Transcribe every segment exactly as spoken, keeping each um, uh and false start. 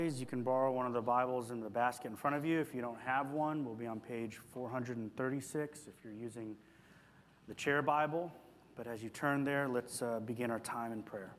You can borrow one of the Bibles in the basket in front of you. If you don't have one, we'll be on page four hundred thirty-six if you're using the chair Bible. But as you turn there, let's uh, begin our time in prayer.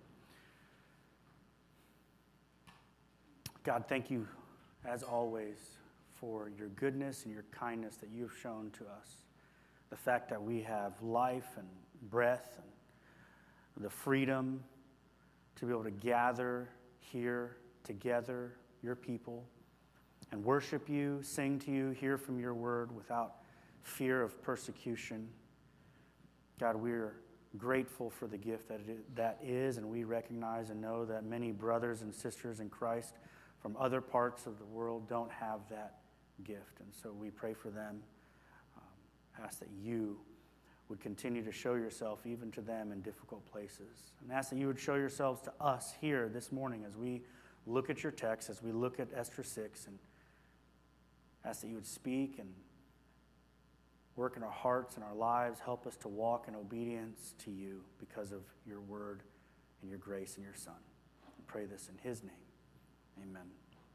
God, thank you, as always, for your goodness and your kindness that you've shown to us. The fact that we have life and breath and the freedom to be able to gather here together, your people, and worship you, sing to you, hear from your word without fear of persecution. God, we're grateful for the gift that it, that is, and we recognize and know that many brothers and sisters in Christ from other parts of the world don't have that gift. And so we pray for them, um, ask that you would continue to show yourself even to them in difficult places, and ask that you would show yourselves to us here this morning as we look at your text, as we look at Esther six, and ask that you would speak and work in our hearts and our lives. Help us to walk in obedience to you because of your word and your grace and your Son. We pray this in his name. Amen.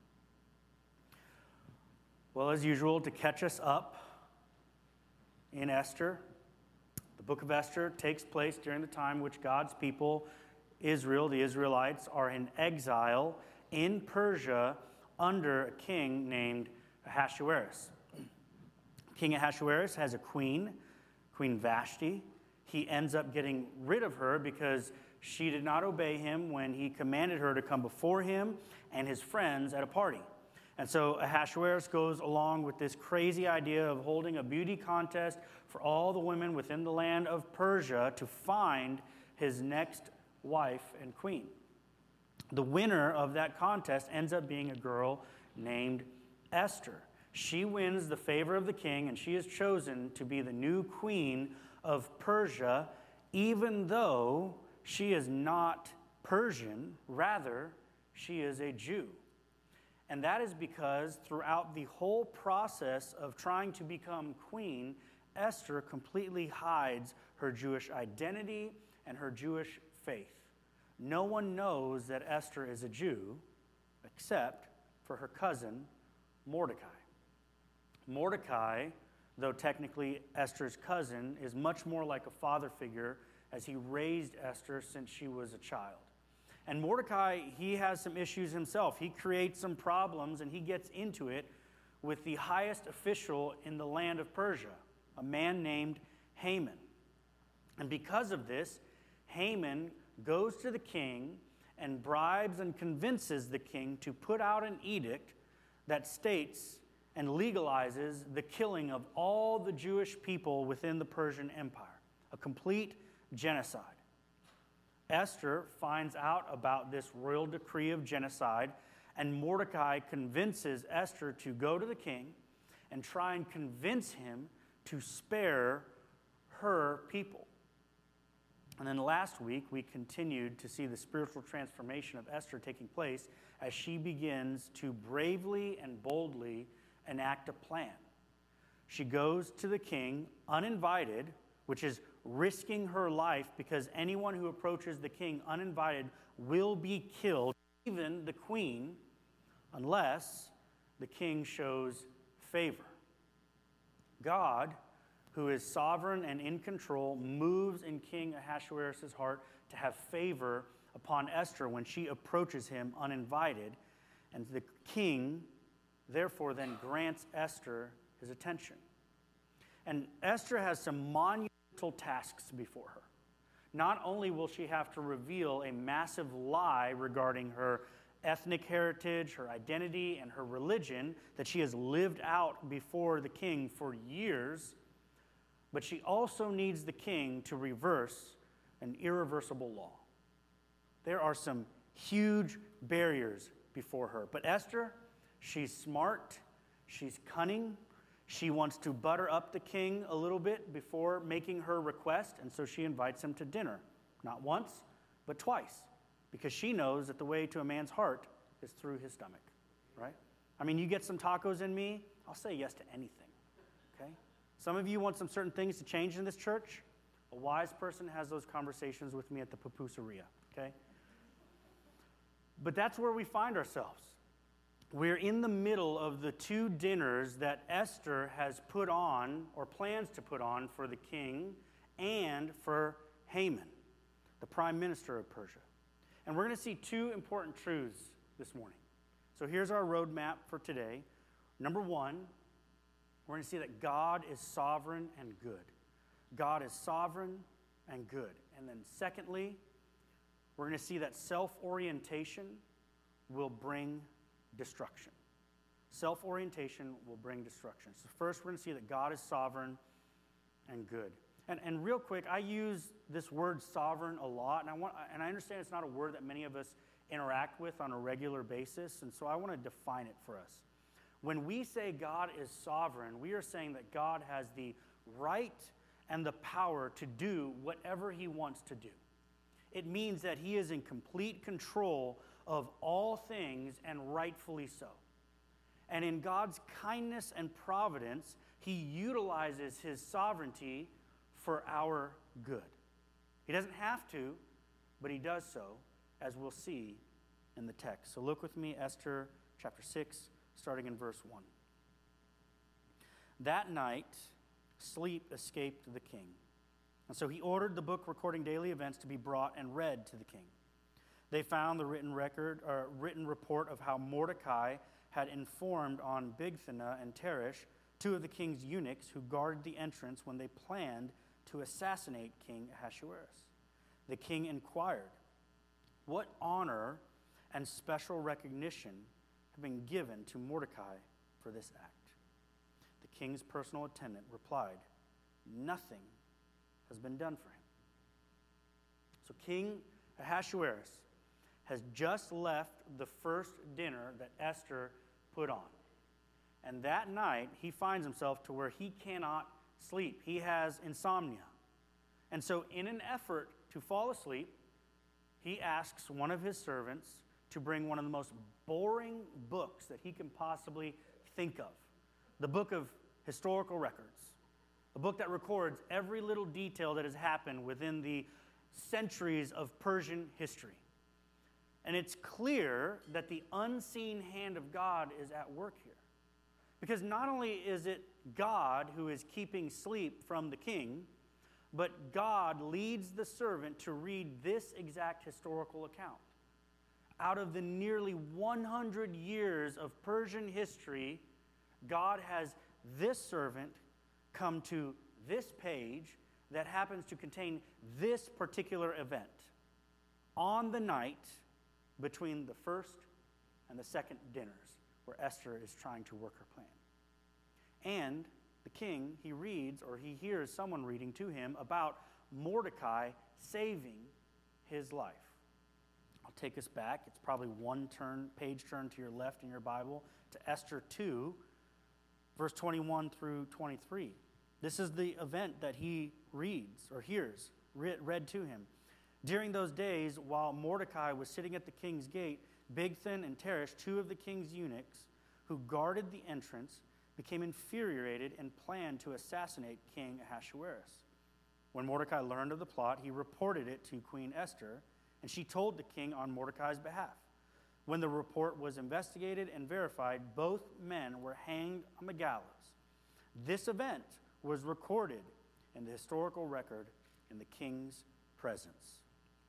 Well, as usual, to catch us up in Esther, the book of Esther takes place during the time which God's people, Israel, the Israelites, are in exile in Persia under a king named Ahasuerus. King Ahasuerus has a queen, Queen Vashti. He ends up getting rid of her because she did not obey him when he commanded her to come before him and his friends at a party. And so Ahasuerus goes along with this crazy idea of holding a beauty contest for all the women within the land of Persia to find his next wife and queen. The winner of that contest ends up being a girl named Esther. She wins the favor of the king, and she is chosen to be the new queen of Persia, even though she is not Persian. Rather, she is a Jew. And that is because throughout the whole process of trying to become queen, Esther completely hides her Jewish identity and her Jewish faith. No one knows that Esther is a Jew except for her cousin, Mordecai. Mordecai, though technically Esther's cousin, is much more like a father figure as he raised Esther since she was a child. And Mordecai, he has some issues himself. He creates some problems, and he gets into it with the highest official in the land of Persia, a man named Haman. And because of this, Haman goes to the king and bribes and convinces the king to put out an edict that states and legalizes the killing of all the Jewish people within the Persian Empire, a complete genocide. Esther finds out about this royal decree of genocide, and Mordecai convinces Esther to go to the king and try and convince him to spare her people. And then last week, we continued to see the spiritual transformation of Esther taking place as she begins to bravely and boldly enact a plan. She goes to the king uninvited, which is risking her life because anyone who approaches the king uninvited will be killed, even the queen, unless the king shows favor. God, who is sovereign and in control, moves in King Ahasuerus' heart to have favor upon Esther when she approaches him uninvited. And the king, therefore, then grants Esther his attention. And Esther has some monumental tasks before her. Not only will she have to reveal a massive lie regarding her ethnic heritage, her identity, and her religion that she has lived out before the king for years, but she also needs the king to reverse an irreversible law. There are some huge barriers before her. But Esther, she's smart, she's cunning, she wants to butter up the king a little bit before making her request, and so she invites him to dinner. Not once, but twice, because she knows that the way to a man's heart is through his stomach, right? I mean, you get some tacos in me, I'll say yes to anything, okay? Some of you want some certain things to change in this church. A wise person has those conversations with me at the pupuseria, okay? But that's where we find ourselves. we're in the middle of the two dinners that Esther has put on, or plans to put on, for the king and for Haman, the prime minister of Persia. And we're going to see two important truths this morning. So here's our roadmap for today. Number one, we're going to see that God is sovereign and good. God is sovereign and good. And then secondly, we're going to see that self-orientation will bring destruction. Self-orientation will bring destruction. So first, we're going to see that God is sovereign and good. And, and real quick, I use this word sovereign a lot, and I want, and I understand it's not a word that many of us interact with on a regular basis, and so I want to define it for us. When we say God is sovereign, we are saying that God has the right and the power to do whatever he wants to do. It means that he is in complete control of all things, and rightfully so. And in God's kindness and providence, he utilizes his sovereignty for our good. He doesn't have to, but he does so, as we'll see in the text. So look with me, Esther chapter six, starting in verse one. That night, sleep escaped the king. And so he ordered the book recording daily events to be brought and read to the king. They found the written record, or written report of how Mordecai had informed on Bigthana and Teresh, two of the king's eunuchs who guarded the entrance when they planned to assassinate King Ahasuerus. The king inquired, "What honor and special recognition have been given to Mordecai for this act?" The king's personal attendant replied, "Nothing has been done for him." So King Ahasuerus has just left the first dinner that Esther put on. And that night, he finds himself to where he cannot sleep. He has insomnia. And so in an effort to fall asleep, he asks one of his servants to bring one of the most boring books that he can possibly think of. The book of historical records. A book that records every little detail that has happened within the centuries of Persian history. And it's clear that the unseen hand of God is at work here. Because not only is it God who is keeping sleep from the king, but God leads the servant to read this exact historical account. Out of the nearly one hundred years of Persian history, God has this servant come to this page that happens to contain this particular event on the night between the first and the second dinners, where Esther is trying to work her plan. And the king, he reads, or he hears someone reading to him about Mordecai saving his life. I'll take us back. It's probably one turn, page turn to your left in your Bible, to Esther two, verse twenty-one through twenty-three. This is the event that he reads or hears read, read to him. During those days, while Mordecai was sitting at the king's gate, Bigthan and Teresh, two of the king's eunuchs who guarded the entrance, became infuriated and planned to assassinate King Ahasuerus. When Mordecai learned of the plot, he reported it to Queen Esther, and she told the king on Mordecai's behalf. When the report was investigated and verified, both men were hanged on the gallows. This event was recorded in the historical record in the king's presence.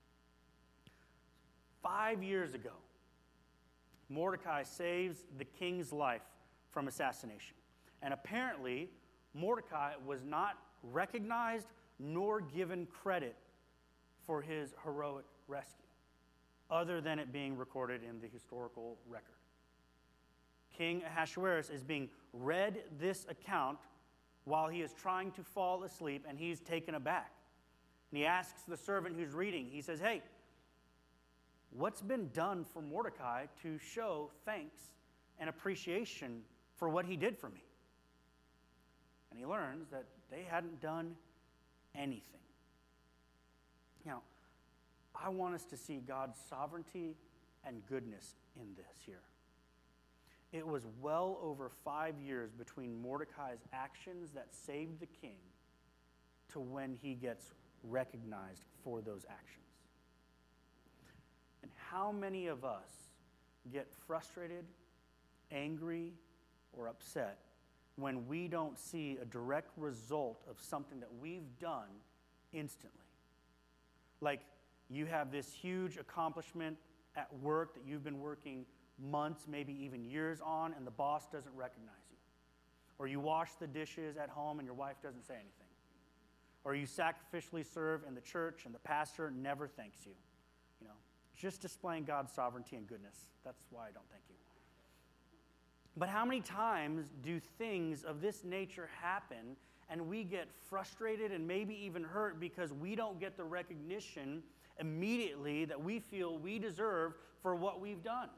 Five years ago, Mordecai saves the king's life from assassination. And apparently, Mordecai was not recognized nor given credit for his heroic rescue, other than it being recorded in the historical record. King Ahasuerus is being read this account while he is trying to fall asleep, and he's taken aback. And he asks the servant who's reading, he says, "Hey, what's been done for Mordecai to show thanks and appreciation for what he did for me?" And he learns that they hadn't done anything. Now, I want us to see God's sovereignty and goodness in this here. It was well over five years between Mordecai's actions that saved the king to when he gets recognized for those actions. And how many of us get frustrated angry or upset when we don't see a direct result of something that we've done instantly. Like you have this huge accomplishment at work that you've been working months, maybe even years on, and the boss doesn't recognize you. Or you wash the dishes at home and your wife doesn't say anything. Or you sacrificially serve in the church and the pastor never thanks you. You know, just displaying God's sovereignty and goodness. That's why I don't thank you. But how many times do things of this nature happen and we get frustrated and maybe even hurt because we don't get the recognition immediately that we feel we deserve for what we've done?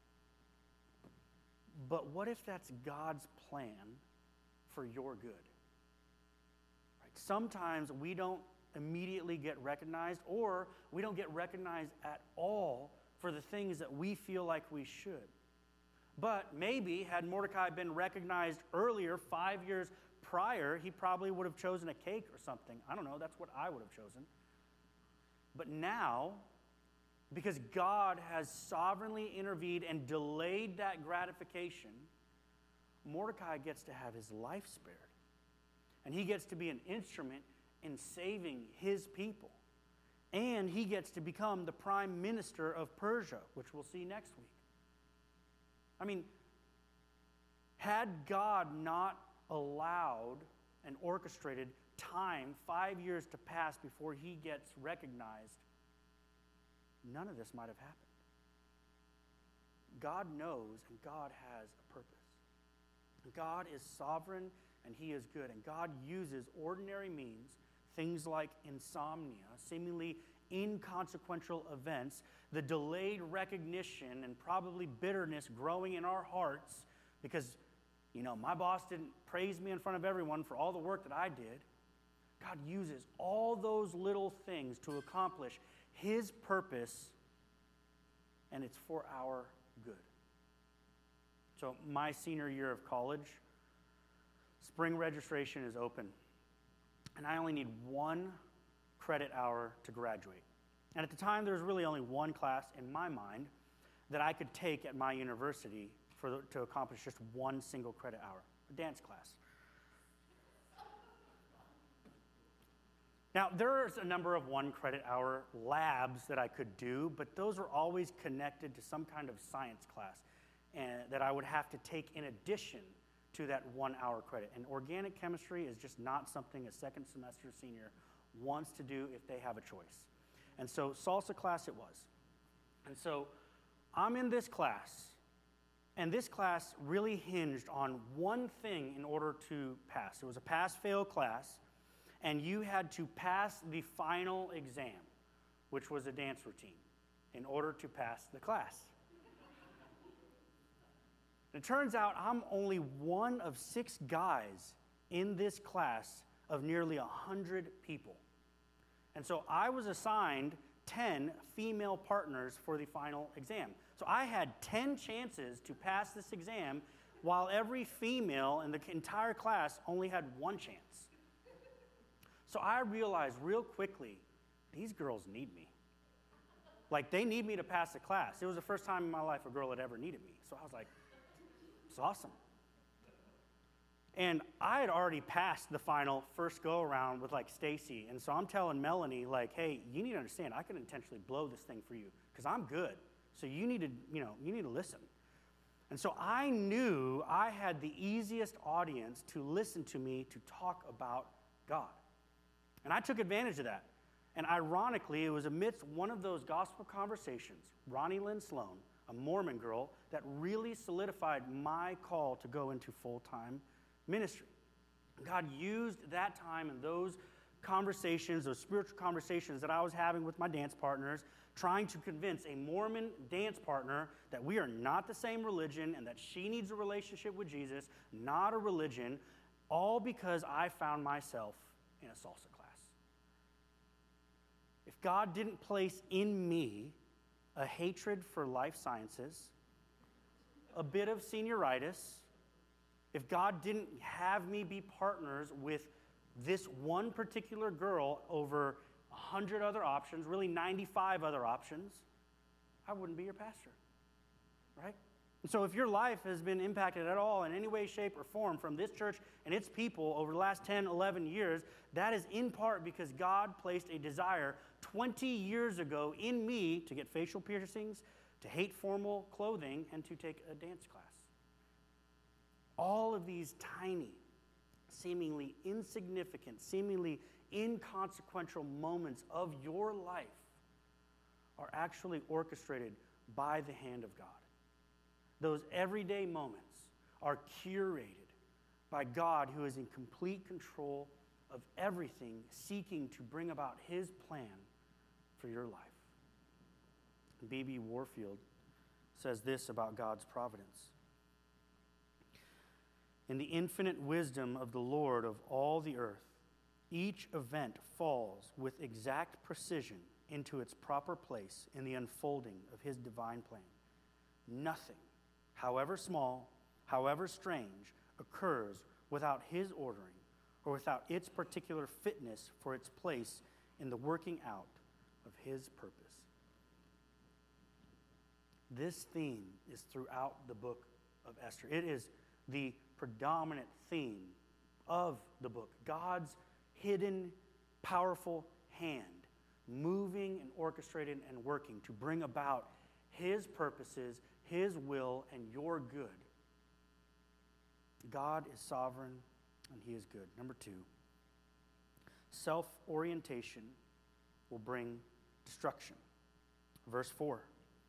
But what if that's God's plan for your good? Right? Sometimes we don't immediately get recognized, or we don't get recognized at all for the things that we feel like we should. But maybe had Mordecai been recognized earlier, five years prior, he probably would have chosen a cake or something. I don't know, that's what I would have chosen. But now, because God has sovereignly intervened and delayed that gratification, Mordecai gets to have his life spared. And he gets to be an instrument in saving his people. And he gets to become the prime minister of Persia, which we'll see next week. I mean, had God not allowed and orchestrated time, five years to pass before he gets recognized, none of this might have happened. God knows and God has a purpose. God is sovereign and he is good. And God uses ordinary means, things like insomnia, seemingly inconsequential events, the delayed recognition and probably bitterness growing in our hearts because, you know, my boss didn't praise me in front of everyone for all the work that I did. God uses all those little things to accomplish his purpose, and it's for our good. So my senior year of college, spring registration is open, and I only need one credit hour to graduate. And at the time, there was really only one class in my mind that I could take at my university for the, to accomplish just one single credit hour, a dance class. Now, there's a number of one credit hour labs that I could do, but those were always connected to some kind of science class and, that I would have to take in addition to that one hour credit. And organic chemistry is just not something a second semester senior wants to do if they have a choice. And so salsa class it was. And so I'm in this class, and this class really hinged on one thing in order to pass. It was a pass-fail class, and you had to pass the final exam, which was a dance routine, in order to pass the class. It turns out I'm only one of six guys in this class of nearly one hundred people. And so I was assigned ten female partners for the final exam. So I had ten chances to pass this exam, while every female in the entire class only had one chance. So I realized real quickly, these girls need me. Like, they need me to pass the class. It was the first time in my life a girl had ever needed me. So I was like, it's awesome. And I had already passed the final first go-around with, like, Stacy. And so I'm telling Melanie, like, hey, you need to understand, I could intentionally blow this thing for you because I'm good. So you need to, you know, you need to listen. And so I knew I had the easiest audience to listen to me to talk about God. And I took advantage of that. And ironically, it was amidst one of those gospel conversations, Ronnie Lynn Sloan, a Mormon girl, that really solidified my call to go into full-time ministry. God used that time and those conversations, those spiritual conversations that I was having with my dance partners, trying to convince a Mormon dance partner that we are not the same religion and that she needs a relationship with Jesus, not a religion, all because I found myself in a salsa class. If God didn't place in me a hatred for life sciences, a bit of senioritis, if God didn't have me be partners with this one particular girl over one hundred other options, really ninety-five other options, I wouldn't be your pastor, right? And so if your life has been impacted at all in any way, shape, or form from this church and its people over the last ten, eleven years, that is in part because God placed a desire twenty years ago in me to get facial piercings, to hate formal clothing, and to take a dance class. All of these tiny, seemingly insignificant, seemingly inconsequential moments of your life are actually orchestrated by the hand of God. Those everyday moments are curated by God, who is in complete control of everything, seeking to bring about his plan for your life. B B Warfield says this about God's providence. In the infinite wisdom of the Lord of all the earth, each event falls with exact precision into its proper place in the unfolding of his divine plan. Nothing, however small, however strange, occurs without his ordering or without its particular fitness for its place in the working out of his purpose. This theme is throughout the book of Esther. It is the predominant theme of the book. God's hidden, powerful hand moving and orchestrating and working to bring about his purposes, his will, and your good. God is sovereign and he is good. Number two, self-orientation will bring destruction. Verse four.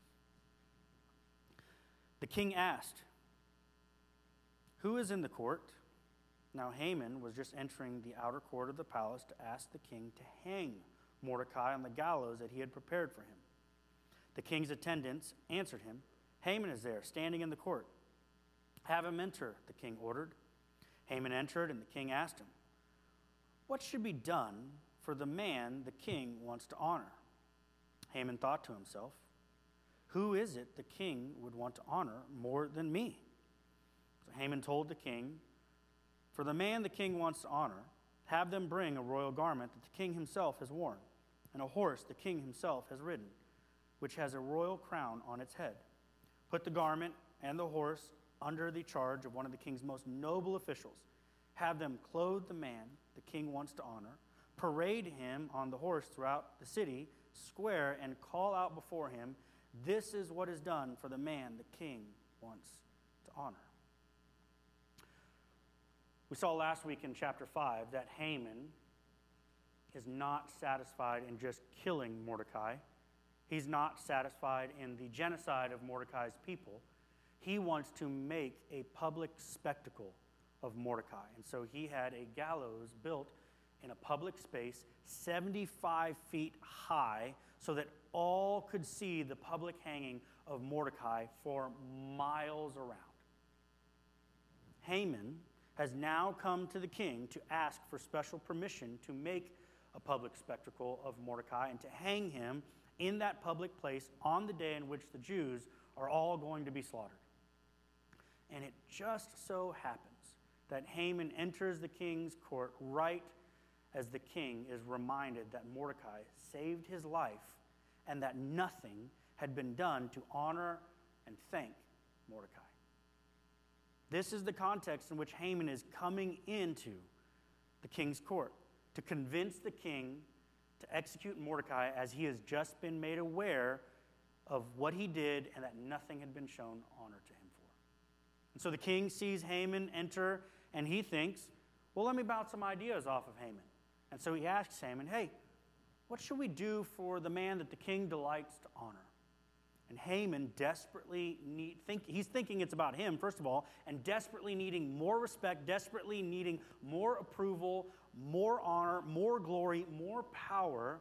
The king asked, "Who is in the court?" Now Haman was just entering the outer court of the palace to ask the king to hang Mordecai on the gallows that he had prepared for him. The king's attendants answered him, "Haman is there, standing in the court." "Have him enter," the king ordered. Haman entered, and the king asked him, "What should be done for the man the king wants to honor?" Haman thought to himself, "Who is it the king would want to honor more than me?" So Haman told the king, "For the man the king wants to honor, have them bring a royal garment that the king himself has worn, and a horse the king himself has ridden, which has a royal crown on its head. Put the garment and the horse under the charge of one of the king's most noble officials. Have them clothe the man the king wants to honor, parade him on the horse throughout the city square, and call out before him, 'This is what is done for the man the king wants to honor.'" We saw last week in chapter five that Haman is not satisfied in just killing Mordecai. He's not satisfied in the genocide of Mordecai's people. He wants to make a public spectacle of Mordecai. And so he had a gallows built in a public space, seventy-five feet high, so that all could see the public hanging of Mordecai for miles around. Haman has now come to the king to ask for special permission to make a public spectacle of Mordecai and to hang him in that public place on the day in which the Jews are all going to be slaughtered. And it just so happens that Haman enters the king's court right as the king is reminded that Mordecai saved his life and that nothing had been done to honor and thank Mordecai. This is the context in which Haman is coming into the king's court to convince the king to execute Mordecai, as he has just been made aware of what he did and that nothing had been shown honor to him for. And so the king sees Haman enter, and he thinks, well, let me bounce some ideas off of Haman. And so he asks Haman, hey, what should we do for the man that the king delights to honor? And Haman desperately need, think, he's thinking it's about him, first of all, and desperately needing more respect, desperately needing more approval, more honor, more glory, more power.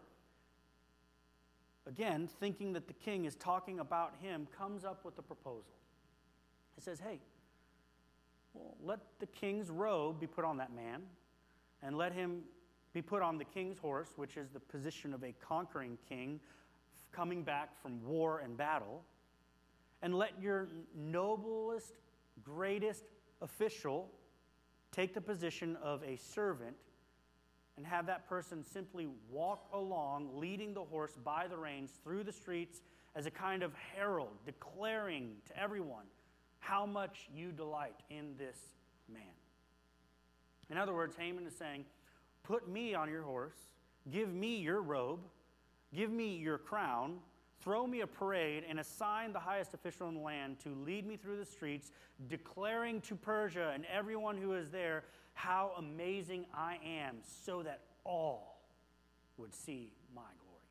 Again, thinking that the king is talking about him, comes up with a proposal. He says, hey, well, let the king's robe be put on that man, and let him be put on the king's horse, which is the position of a conquering king coming back from war and battle, and let your noblest, greatest official take the position of a servant, and have that person simply walk along, leading the horse by the reins through the streets as a kind of herald, declaring to everyone how much you delight in this man. In other words, Haman is saying, put me on your horse, give me your robe, give me your crown, throw me a parade, and assign the highest official in the land to lead me through the streets, declaring to Persia and everyone who is there how amazing I am, so that all would see my glory.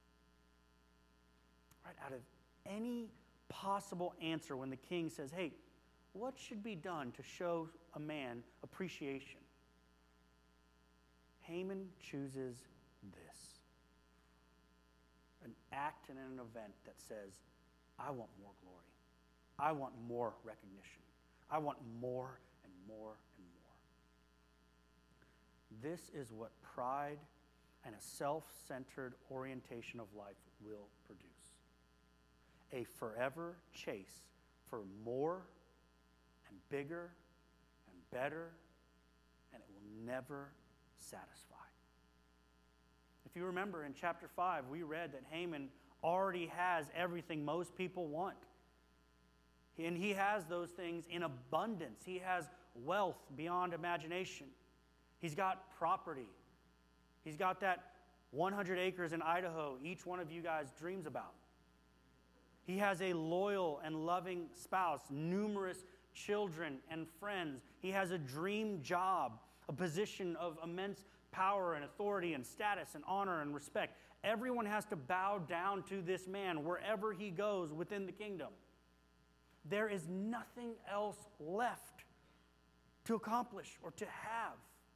Right? Out of any possible answer when the king says, hey, what should be done to show a man appreciation? Haman chooses this. An act and an event that says, I want more glory. I want more recognition. I want more and more and more. This is what pride and a self-centered orientation of life will produce. A forever chase for more and bigger and better, and it will never satisfy. If you remember in chapter five, we read that Haman already has everything most people want. And he has those things in abundance. He has wealth beyond imagination. He's got property. He's got that one hundred acres in Idaho each one of you guys dreams about. He has a loyal and loving spouse, numerous children and friends. He has a dream job, a position of immense power and authority and status and honor and respect. Everyone has to bow down to this man wherever he goes within the kingdom. There is nothing else left to accomplish or to have.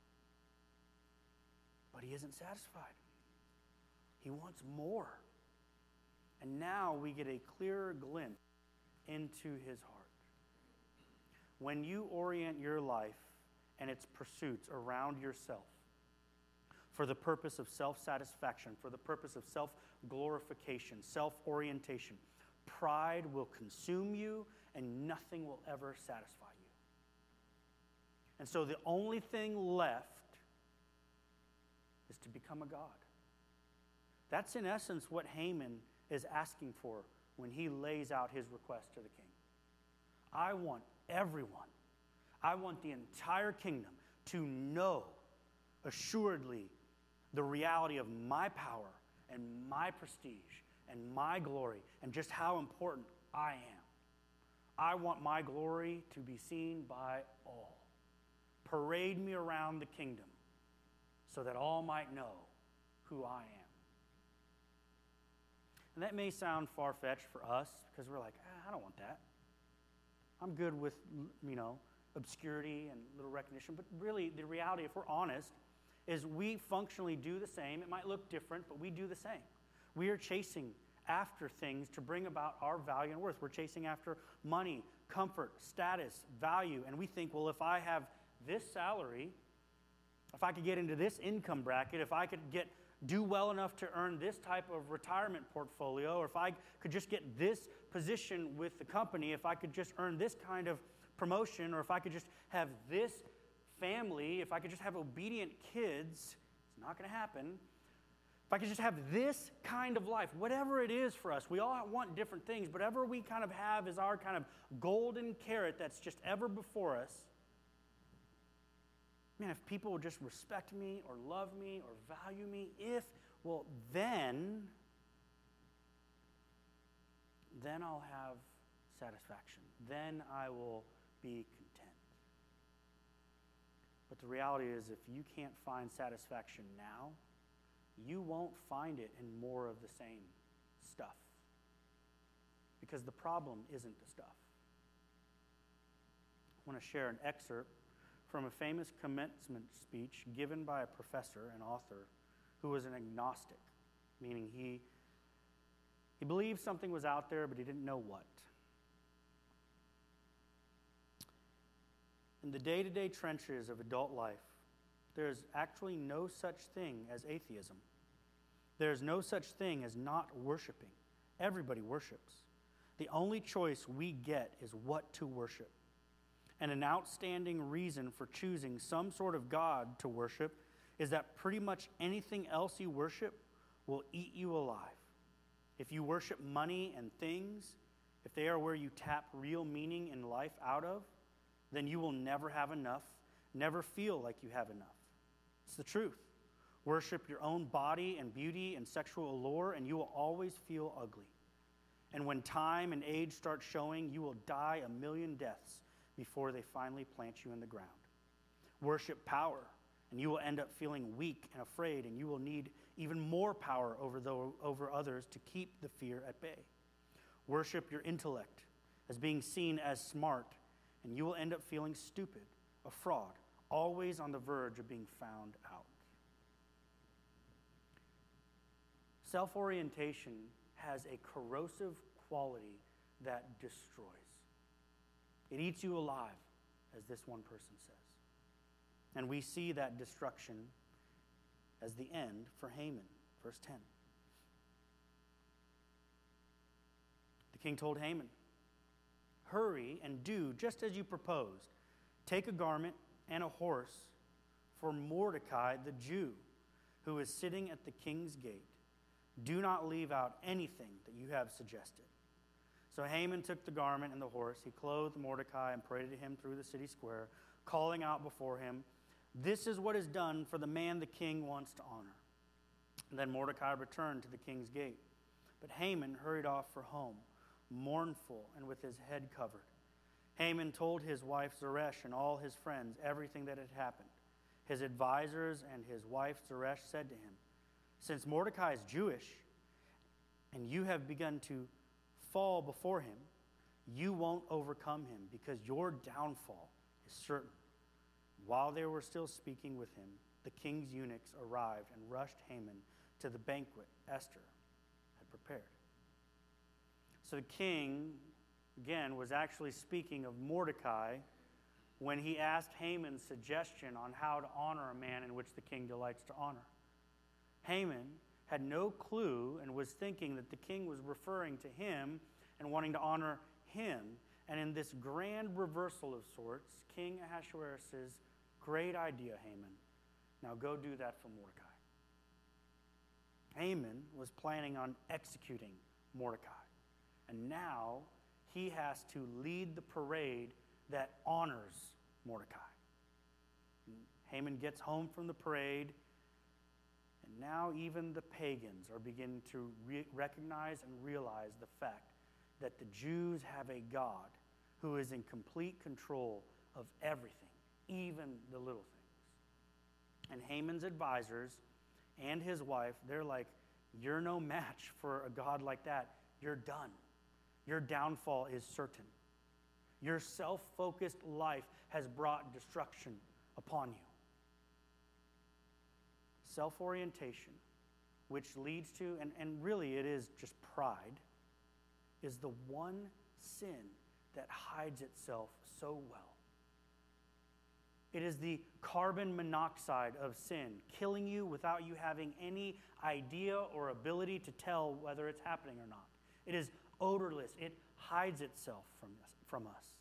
But he isn't satisfied. He wants more. And now we get a clearer glimpse into his heart. When you orient your life and its pursuits around yourself for the purpose of self-satisfaction, for the purpose of self-glorification, self-orientation, pride will consume you and nothing will ever satisfy you. And so the only thing left is to become a god. That's in essence what Haman is asking for when he lays out his request to the king. I want everyone, I want the entire kingdom to know assuredly the reality of my power and my prestige and my glory and just how important I am. I want my glory to be seen by all. Parade me around the kingdom so that all might know who I am. And that may sound far-fetched for us because we're like, ah, I don't want that. I'm good with, you know, obscurity and little recognition. But really, the reality, if we're honest, is we functionally do the same. It might look different, but we do the same. We are chasing after things to bring about our value and worth. We're chasing after money, comfort, status, value. And we think, well, if I have this salary, if I could get into this income bracket, if I could get do well enough to earn this type of retirement portfolio, or if I could just get this position with the company, if I could just earn this kind of promotion, or if I could just have this family, if I could just have obedient kids, it's not going to happen. If I could just have this kind of life, whatever it is for us, we all want different things, but whatever we kind of have is our kind of golden carrot that's just ever before us. Man, if people would just respect me or love me or value me, if, well, then, then I'll have satisfaction. Then I will be content. But the reality is, if you can't find satisfaction now, you won't find it in more of the same stuff. Because the problem isn't the stuff. I want to share an excerpt from a famous commencement speech given by a professor and author who was an agnostic, meaning he, he believed something was out there, but he didn't know what. In the day-to-day trenches of adult life, there is actually no such thing as atheism. There is no such thing as not worshiping. Everybody worships. The only choice we get is what to worship. And an outstanding reason for choosing some sort of God to worship is that pretty much anything else you worship will eat you alive. If you worship money and things, if they are where you tap real meaning in life out of, then you will never have enough, never feel like you have enough. It's the truth. Worship your own body and beauty and sexual allure, and you will always feel ugly. And when time and age start showing, you will die a million deaths before they finally plant you in the ground. Worship power, and you will end up feeling weak and afraid, and you will need even more power over, the, over others to keep the fear at bay. Worship your intellect as being seen as smart, and you will end up feeling stupid, a fraud, always on the verge of being found out. Self-orientation has a corrosive quality that destroys. It eats you alive, as this one person says. And we see that destruction as the end for Haman, verse ten. The king told Haman, "Hurry and do just as you proposed. Take a garment and a horse for Mordecai the Jew, who is sitting at the king's gate. Do not leave out anything that you have suggested." So Haman took the garment and the horse. He clothed Mordecai and paraded him through the city square, calling out before him, "This is what is done for the man the king wants to honor." And then Mordecai returned to the king's gate. But Haman hurried off for home, mournful and with his head covered. Haman told his wife Zeresh and all his friends everything that had happened. His advisors and his wife Zeresh said to him, "Since Mordecai is Jewish, and you have begun to fall before him, you won't overcome him, because your downfall is certain." While they were still speaking with him, the king's eunuchs arrived and rushed Haman to the banquet Esther had prepared. So the king, again, was actually speaking of Mordecai when he asked Haman's suggestion on how to honor a man in which the king delights to honor. Haman had no clue and was thinking that the king was referring to him and wanting to honor him. And in this grand reversal of sorts, King Ahasuerus says, "Great idea, Haman. Now go do that for Mordecai." Haman was planning on executing Mordecai. And now he has to lead the parade that honors Mordecai. Haman gets home from the parade, and now even the pagans are beginning to re- recognize and realize the fact that the Jews have a God who is in complete control of everything, even the little things. And Haman's advisors and his wife, they're like, "You're no match for a God like that. You're done. Your downfall is certain. Your self-focused life has brought destruction upon you." Self-orientation, which leads to, and, and really it is just pride, is the one sin that hides itself so well. It is the carbon monoxide of sin, killing you without you having any idea or ability to tell whether it's happening or not. It is odorless. It hides itself from us. From us.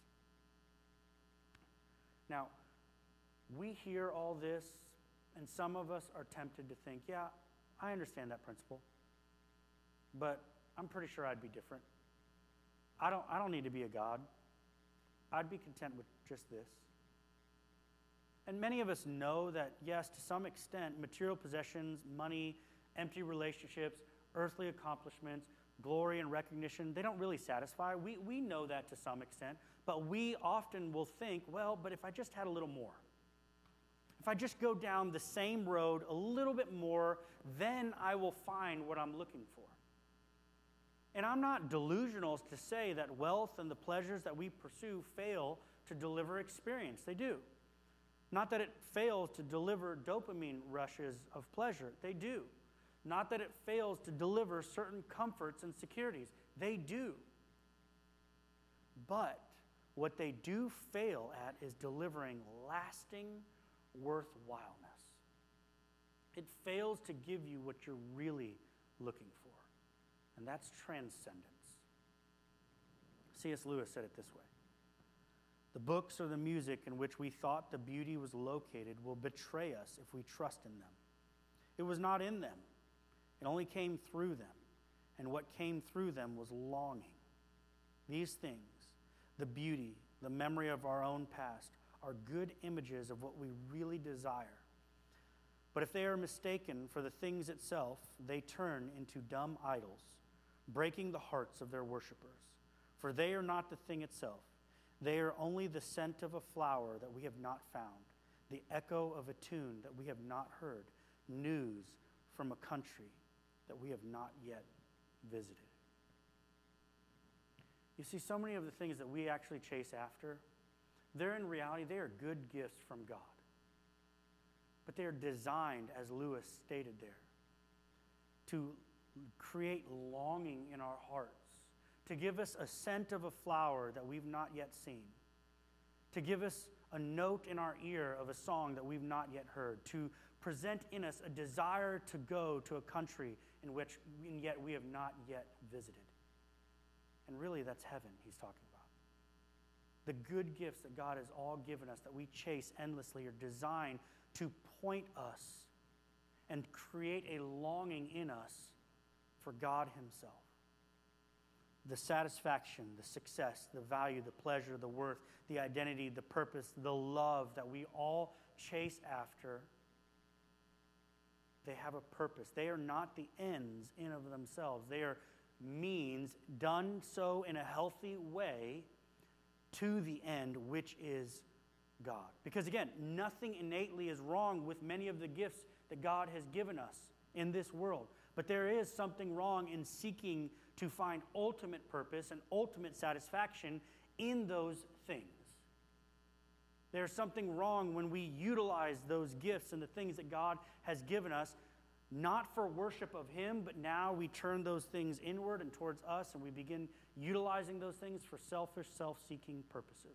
Now, we hear all this, and some of us are tempted to think, "Yeah, I understand that principle, but I'm pretty sure I'd be different. I don't, I don't need to be a God. I'd be content with just this." And many of us know that, yes, to some extent, material possessions, money, empty relationships, earthly accomplishments, glory and recognition, they don't really satisfy. We, we know that to some extent, but we often will think, well, but if I just had a little more, if I just go down the same road a little bit more, then I will find what I'm looking for. And I'm not delusional to say that wealth and the pleasures that we pursue fail to deliver experience. They do. Not that it fails to deliver dopamine rushes of pleasure. They do. Not that it fails to deliver certain comforts and securities. They do. But what they do fail at is delivering lasting worthwhileness. It fails to give you what you're really looking for, and that's transcendence. C S Lewis said it this way: "The books or the music in which we thought the beauty was located will betray us if we trust in them. It was not in them. It only came through them, and what came through them was longing. These things, the beauty, the memory of our own past, are good images of what we really desire. But if they are mistaken for the things itself, they turn into dumb idols, breaking the hearts of their worshipers. For they are not the thing itself. They are only the scent of a flower that we have not found, the echo of a tune that we have not heard, news from a country that we have not yet visited. You see, so many of the things that we actually chase after, they're in reality, they are good gifts from God. But they are designed, as Lewis stated there, to create longing in our hearts, to give us a scent of a flower that we've not yet seen, to give us a note in our ear of a song that we've not yet heard, to present in us a desire to go to a country in which and yet we have not yet visited. And really, that's heaven he's talking about. The good gifts that God has all given us that we chase endlessly are designed to point us and create a longing in us for God himself. The satisfaction, the success, the value, the pleasure, the worth, the identity, the purpose, the love that we all chase after, they have a purpose. They are not the ends in of themselves. They are means done so in a healthy way to the end, which is God. Because again, nothing innately is wrong with many of the gifts that God has given us in this world. But there is something wrong in seeking to find ultimate purpose and ultimate satisfaction in those things. There's something wrong when we utilize those gifts and the things that God has given us, not for worship of him, but now we turn those things inward and towards us, and we begin utilizing those things for selfish, self-seeking purposes.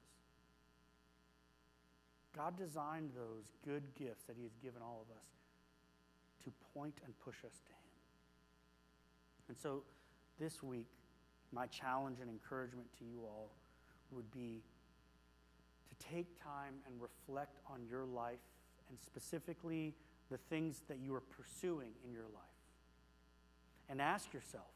God designed those good gifts that he has given all of us to point and push us to him. And so this week, my challenge and encouragement to you all would be to take time and reflect on your life, and specifically the things that you are pursuing in your life. And ask yourself,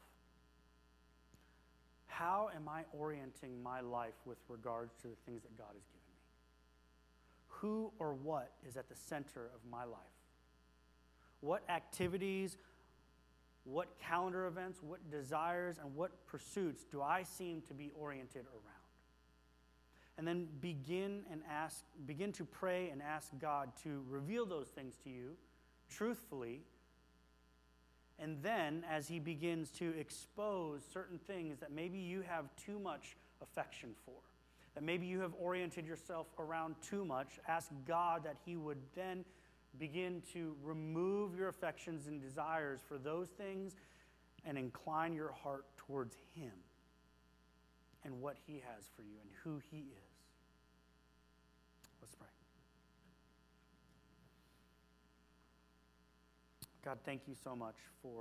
how am I orienting my life with regards to the things that God has given me? Who or what is at the center of my life? What activities, what calendar events, what desires, and what pursuits do I seem to be oriented around? And then begin and ask, begin to pray and ask God to reveal those things to you truthfully. And then, as he begins to expose certain things that maybe you have too much affection for, that maybe you have oriented yourself around too much, ask God that he would then begin to remove your affections and desires for those things and incline your heart towards him and what he has for you and who he is. Let's pray. God, thank you so much for